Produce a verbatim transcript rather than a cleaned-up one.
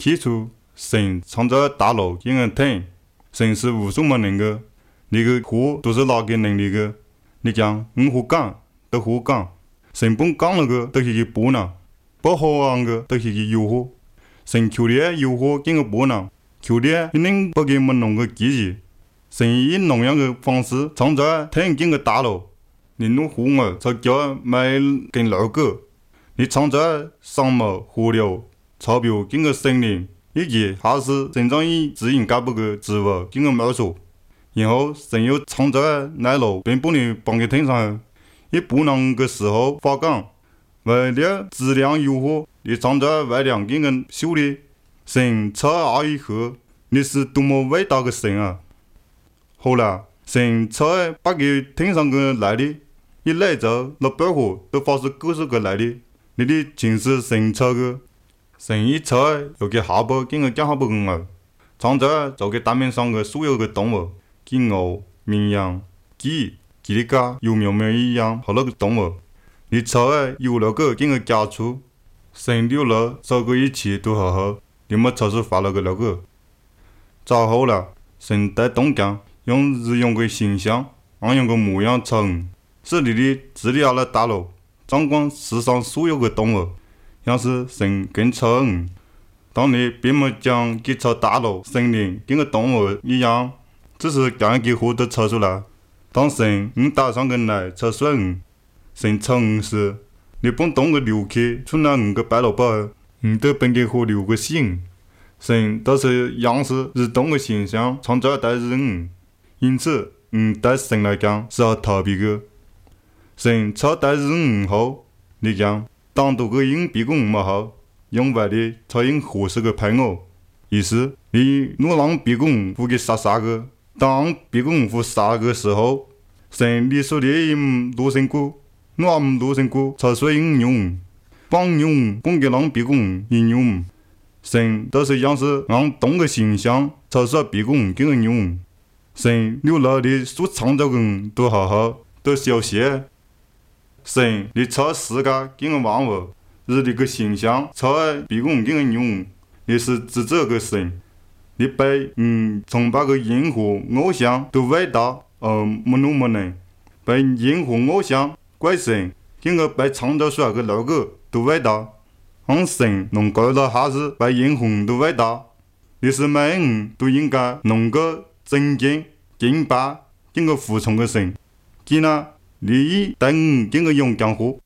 起初，神创造大陆跟个天，神是无所不能的，你个火都是哪个能力的？你讲五火讲都火讲，神本讲那个都是个波浪，不好玩个都是个油火，神求的油火跟个波浪，求的一能不给我们弄个机器，神以农样的方式创造天跟个大陆，你弄火儿才叫买跟老狗，你创造山脉、河流、草坪跟个森林。以及还是生长于自然界部的植物跟个苗树，然后神又创造奶酪并把你放在天上，一不能个时候发光，为了质量诱惑，你创造外量跟个修理，神超爱以后，你是多么伟大的神啊！后来神超爱把给天上个来的，一来走那百货都发出各式各来的，你的尽是神超的。神一出来，又给下巴跟个讲下巴个儿，创造就给大面上的所有的动物，跟牛、绵羊、鸡、鸡的家有苗苗一样好那个动物。你出来有那个跟个家畜，神留了这个一切都好好，你们才是发了个那个。再后来，神在东江用日用的形象，按样个模样成，使你的治理下来大陆，掌管世上所有的动物。像是神跟超人，当你并没将给超大陆、森林跟个动物一样，只是将一个火都抽出来。当神你打上个来抽水，神抽鱼时，你本当个流去出来五个白萝卜，你都本给火流个醒。神都是样式日动的形象创造带人，因此，嗯，对神来讲是好特别的。神超带人后，你讲。当多个用别个没好，用外的才用合适的配偶。意思你若让别个不给杀杀个，当别个不杀个时候，神你说的用多成果，若唔多成果才说用用，帮用帮给让别个应用。神都是样是让动个形象，才说别个给个用。神留了的所创造的都好好，都小些。神，你超世界跟个万物，日你个形象超爱别个跟个用，你是智者个神，你被嗯崇拜个任何偶像都伟大而没那么能，被任何偶像怪神跟个被创造出来个那个都伟大，让神弄够了还是被任何都伟大，你是每人都应该弄个尊敬、敬拜跟个服从个神，既然你以等跟个勇敢活。